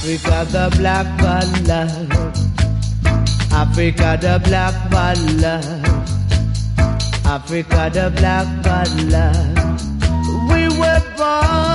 Africa the black ballad, Africa the black ballad, Africa the black ballad. We were born